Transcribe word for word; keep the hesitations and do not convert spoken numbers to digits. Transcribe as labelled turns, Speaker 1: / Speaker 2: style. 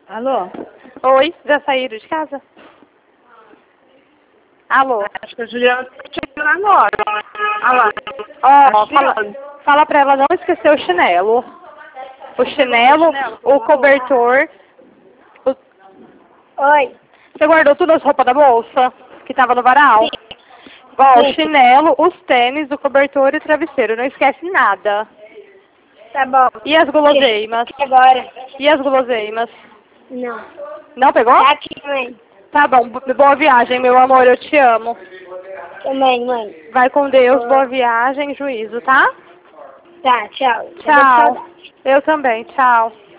Speaker 1: Alô?
Speaker 2: Oi, já saíram de casa? Alô?
Speaker 1: Acho que a Juliana tá chegando agora. Olha lá.
Speaker 2: Ó,
Speaker 1: Tá
Speaker 2: fala,
Speaker 1: chegando.
Speaker 2: fala pra ela não esquecer o chinelo. O chinelo, o cobertor. o-
Speaker 3: Oi.
Speaker 2: Você guardou todas as roupas da bolsa que tava no varal?
Speaker 3: Sim.
Speaker 2: Ó, o
Speaker 3: Sim.
Speaker 2: chinelo, os tênis, o cobertor e o travesseiro. Não esquece nada.
Speaker 3: Tá bom.
Speaker 2: E as guloseimas?
Speaker 3: E agora?
Speaker 2: E as guloseimas?
Speaker 3: Não.
Speaker 2: Não pegou?
Speaker 3: Tá aqui, mãe.
Speaker 2: Tá bom, bo- boa viagem, meu amor, eu te amo.
Speaker 3: Também, mãe.
Speaker 2: Vai com Deus, boa viagem, juízo, tá?
Speaker 3: Tá, tchau.
Speaker 2: Tchau. Eu também, tchau.